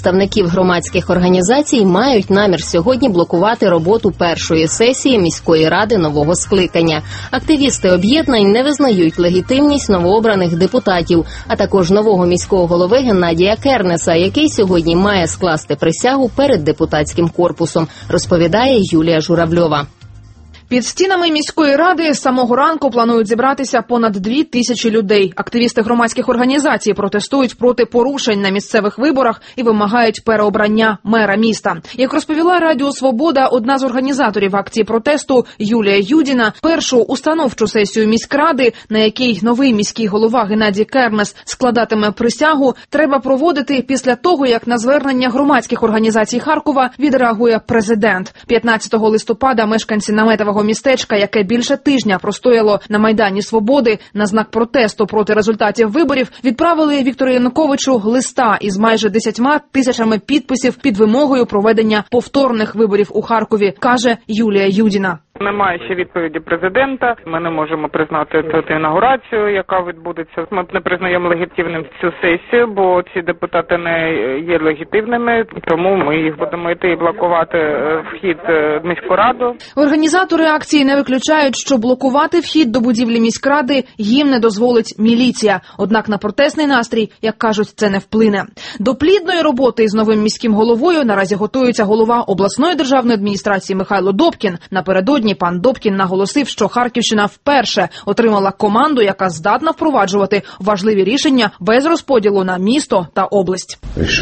представників громадських організацій мають намір сьогодні блокувати роботу першої сесії міської ради нового скликання. Активісти об'єднань не визнають легітимність новообраних депутатів, а також нового міського голови Геннадія Кернеса, який сьогодні має скласти присягу перед депутатським корпусом, розповідає Юлія Журавльова. Під стінами міської ради з самого ранку планують зібратися понад 2000 людей. Активісти громадських організацій протестують проти порушень на місцевих виборах і вимагають переобрання мера міста. Як розповіла Радіо Свобода, одна з організаторів акції протесту Юлія Юдіна, першу установчу сесію міськради, на якій новий міський голова Геннадій Кернес складатиме присягу, треба проводити після того, як на звернення громадських організацій Харкова відреагує президент. 15 листопада мешканці наметового містечка, яке більше тижня простояло на Майдані Свободи на знак протесту проти результатів виборів, відправили Віктору Януковичу листа із майже 10 тисячами підписів під вимогою проведення повторних виборів у Харкові, каже Юлія Юдіна. Немає ще відповіді президента. Ми не можемо признати цю інаугурацію, яка відбудеться. Ми не признаємо легітимним цю сесію, бо ці депутати не є легітимними, тому ми їх будемо йти і блокувати вхід в міську раду. Організатори акції не виключають, що блокувати вхід до будівлі міськради їм не дозволить міліція. Однак на протестний настрій, як кажуть, це не вплине. До плідної роботи із новим міським головою наразі готується голова обласної державної адміністрації Михайло Добкін. Напередодні пан Добкін наголосив, що Харківщина вперше отримала команду, яка здатна впроваджувати важливі рішення без розподілу на місто та область.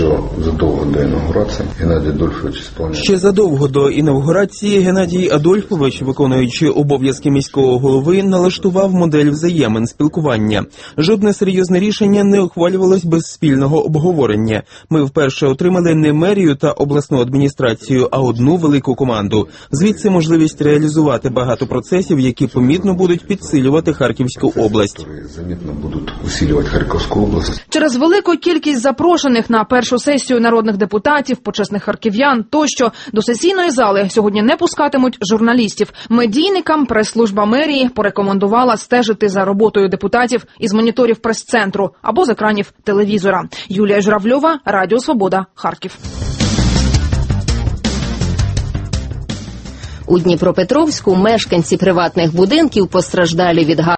Ще задовго до інаугурації Геннадій Адольфович, виконуючи обов'язки міського голови, налаштував модель взаємин спілкування. Жодне серйозне рішення не ухвалювалось без спільного обговорення. Ми вперше отримали не мерію та обласну адміністрацію, а одну велику команду. Звідси можливість реалізувати багато процесів, які помітно будуть підсилювати Харківську область. Через велику кількість запрошених на першу сесію народних депутатів, почесних харків'ян тощо до сесійної зали сьогодні не пускатимуть журналістів. Медійникам прес-служба мерії порекомендувала стежити за роботою депутатів із моніторів прес-центру або з екранів телевізора. Юлія Журавльова, Радіо Свобода, Харків. У Дніпропетровську мешканці приватних будинків, постраждалі від